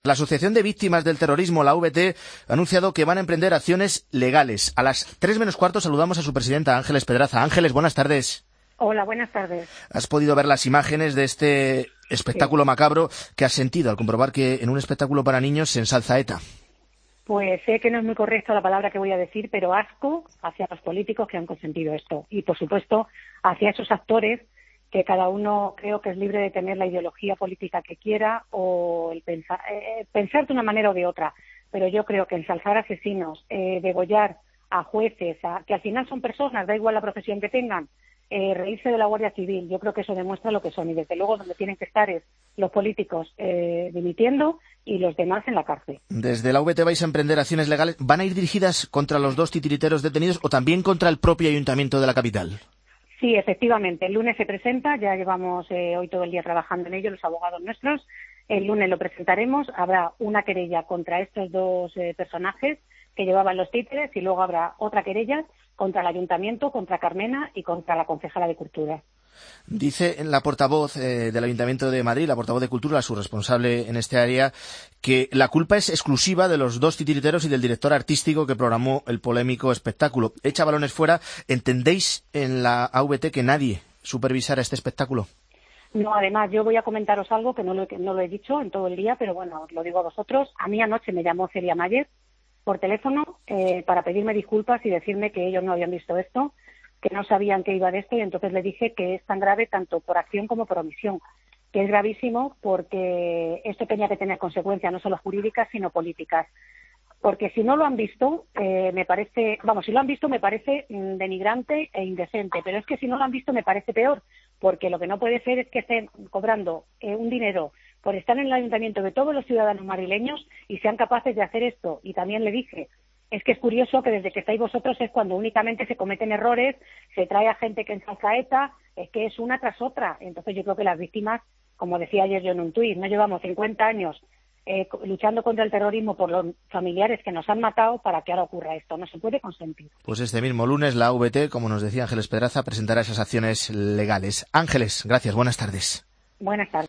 La Asociación de Víctimas del Terrorismo, la AVT, ha anunciado que van a emprender acciones legales. A las 3 menos cuarto saludamos a su presidenta, Ángeles Pedraza. Ángeles, buenas tardes. Hola, buenas tardes. ¿Has podido ver las imágenes de este espectáculo macabro? ¿Qué has sentido al comprobar que en un espectáculo para niños se ensalza ETA? Pues sé que no es muy correcta la palabra que voy a decir, pero asco hacia los políticos que han consentido esto. Y, por supuesto, hacia esos actores que cada uno creo que es libre de tener la ideología política que quiera o el pensar de una manera o de otra. Pero yo creo que ensalzar asesinos, degollar a jueces, que al final son personas, da igual la profesión que tengan, reírse de la Guardia Civil, yo creo que eso demuestra lo que son. Y desde luego donde tienen que estar es los políticos dimitiendo y los demás en la cárcel. Desde la AVT vais a emprender acciones legales. ¿Van a ir dirigidas contra los 2 titiriteros detenidos o también contra el propio ayuntamiento de la capital? Sí, efectivamente. El lunes se presenta, ya llevamos hoy todo el día trabajando en ello, los abogados nuestros. El lunes lo presentaremos, habrá una querella contra estos 2 personajes que llevaban los títeres y luego habrá otra querella contra el ayuntamiento, contra Carmena y contra la concejala de Cultura. Dice la portavoz del Ayuntamiento de Madrid, la portavoz de Cultura, su responsable en este área, que la culpa es exclusiva de los 2 titiriteros y del director artístico que programó el polémico espectáculo. Echa balones fuera. ¿Entendéis en la AVT que nadie supervisara este espectáculo? No, además, yo voy a comentaros algo que no lo he dicho en todo el día, pero bueno, os lo digo a vosotros. A mí anoche me llamó Celia Mayer por teléfono para pedirme disculpas y decirme que ellos no habían visto esto, que no sabían que iba de esto, y entonces le dije que es tan grave tanto por acción como por omisión, que es gravísimo porque esto tenía que tener consecuencias no solo jurídicas sino políticas. Porque si no lo han visto, si lo han visto me parece denigrante e indecente, pero es que si no lo han visto me parece peor, porque lo que no puede ser es que estén cobrando un dinero por estar en el ayuntamiento de todos los ciudadanos madrileños y sean capaces de hacer esto. Y también le dije, es que es curioso que desde que estáis vosotros es cuando únicamente se cometen errores, se trae a gente que ensalza a ETA, es que es una tras otra. Entonces yo creo que las víctimas, como decía ayer yo en un tuit, no llevamos 50 años luchando contra el terrorismo por los familiares que nos han matado para que ahora ocurra esto. No se puede consentir. Pues este mismo lunes la AVT, como nos decía Ángeles Pedraza, presentará esas acciones legales. Ángeles, gracias, buenas tardes. Buenas tardes.